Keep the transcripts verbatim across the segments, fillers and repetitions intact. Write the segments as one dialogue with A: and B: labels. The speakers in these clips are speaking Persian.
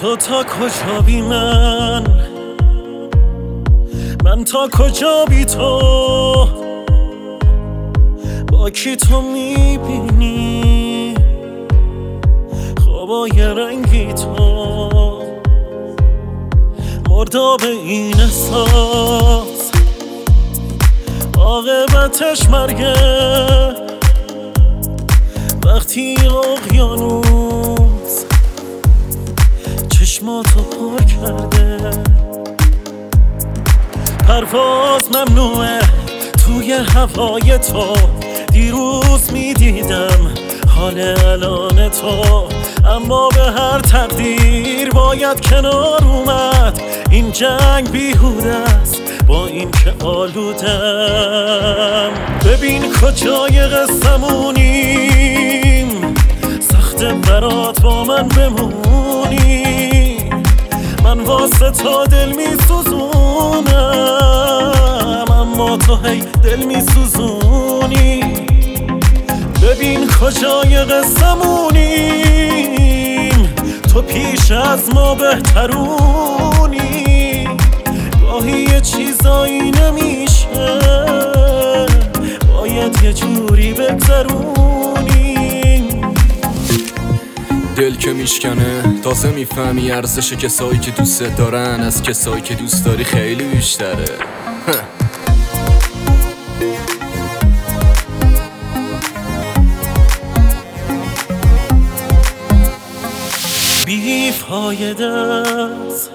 A: تو تا کجا بی من، من تا کجا بی تو، با کی تو میبینی خوابای رنگی تو، مرداب این احساس عاقبتش مرگه، وقتی اقیانوس چشماتو پر کرده. پرواز ممنوعه توی هوای تو، دیروز میدیدم حال الان تو، اما به هر تقدیر باید کنار اومد. این جنگ بیهوده است با این که آلودم. ببین کجای قصه‌مونیم، سخته برات با من بمونی، من واسه تا دل میسوزونم، اما تو هی دل میسوزونی. ببین کجای قصه‌مونیم، تو پیش از ما بهترونی، گاهی یه چیزایی نمیشه باید یه جوری بگذرونی.
B: دل که میشکنه تازه میفهمی ارزش کسایی که دوست دارن از کسایی که دوست داری خیلی بیشتره.
A: بی‌فایده است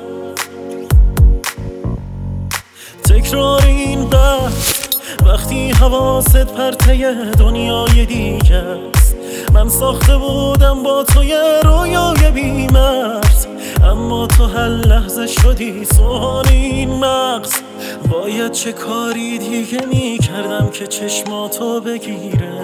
A: تکرار این بحث، وقتی حواست پرته دنیای دیگه است. من ساخته بودم با تو یه رویای بی‌مرز، اما تو هر لحظه شدی سوهان این مغز. باید چه کاری دیگه میکردم که چشماتو بگیره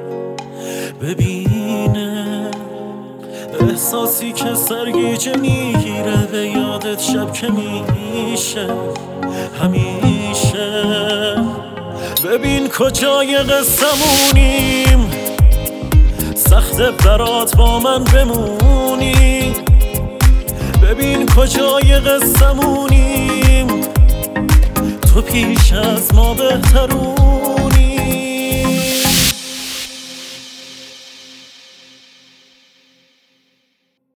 A: ببینه، احساسی که سرگیجه میگیره به یادت شب که میشه همیشه. ببین کجای قصه‌مونیم، سخته برات با من بمونی، ببین کجای قصه‌مونیم، تو پیش از ما بهترون.